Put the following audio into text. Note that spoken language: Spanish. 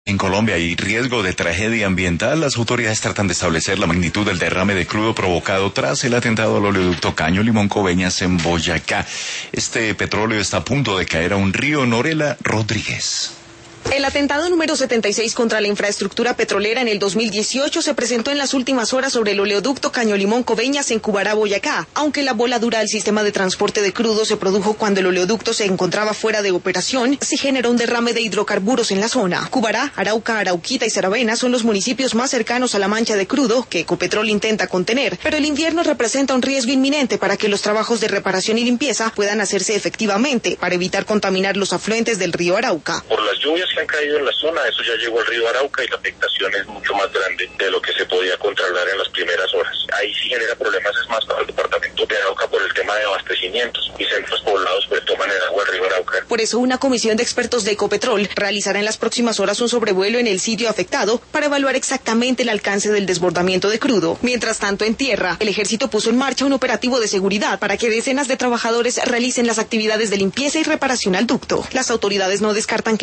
En Colombia hay riesgo de tragedia ambiental. Las autoridades tratan de establecer la magnitud del derrame de crudo provocado tras el atentado al oleoducto Caño Limón Coveñas en Boyacá. Este petróleo está a punto de caer a un río. Norela Rodríguez. El atentado número 76 contra la infraestructura petrolera en el 2018 se presentó en las últimas horas sobre el oleoducto Caño Limón Coveñas en Cubará, Boyacá, aunque la voladura del sistema de transporte de crudo se produjo cuando el oleoducto se encontraba fuera de operación. Se generó un derrame de hidrocarburos en la zona. Cubará, Arauca, Arauquita y Saravena son los municipios más cercanos a la mancha de crudo que Ecopetrol intenta contener, pero el invierno representa un riesgo inminente para que los trabajos de reparación y limpieza puedan hacerse efectivamente para evitar contaminar los afluentes del río Arauca. Por las lluvias que han caído en la zona, eso ya llegó al río Arauca y la afectación es mucho más grande de lo que se podía controlar en las primeras horas. Ahí sí genera problemas, es más, para el departamento de Arauca por el tema de abastecimientos y centros poblados pues toman el agua del río Arauca. Por eso una comisión de expertos de Ecopetrol realizará en las próximas horas un sobrevuelo en el sitio afectado para evaluar exactamente el alcance del desbordamiento de crudo. Mientras tanto, en tierra, el ejército puso en marcha un operativo de seguridad para que decenas de trabajadores realicen las actividades de limpieza y reparación al ducto. Las autoridades no descartan que